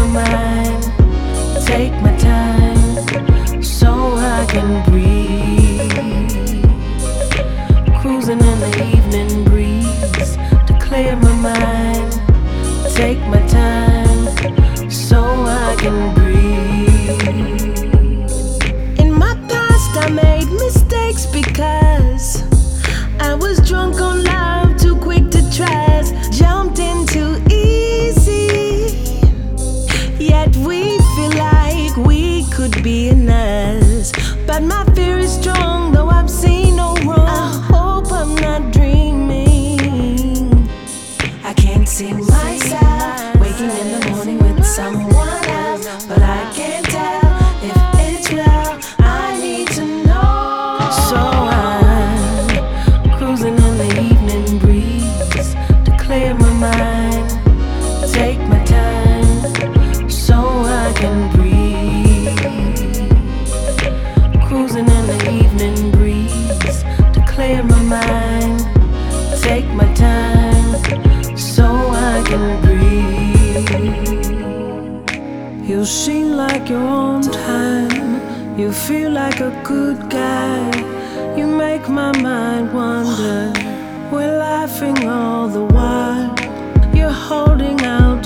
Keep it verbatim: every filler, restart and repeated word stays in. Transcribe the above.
mind, take my time so I can breathe. Cruising in the evening breeze to clear my mind, take my time so I can breathe. In my past I made mistakes because I was drunk on love, too quick to trust, jumped in too easy. Yet we feel like we could be in us, but my fear is strong, though I've seen no wrong. I hope I'm not dreaming. I can't see myself waking in the morning with someone else, but I can't tell if it's real. I need to know. So I'm cruising in the evening breeze to clear my mind, take my time so I can breathe. Cruising in the evening breeze to clear my mind, take my time so I can breathe. You seem like your own time, you feel like a good guy. You make my mind wonder, we're laughing all the while. You're holding out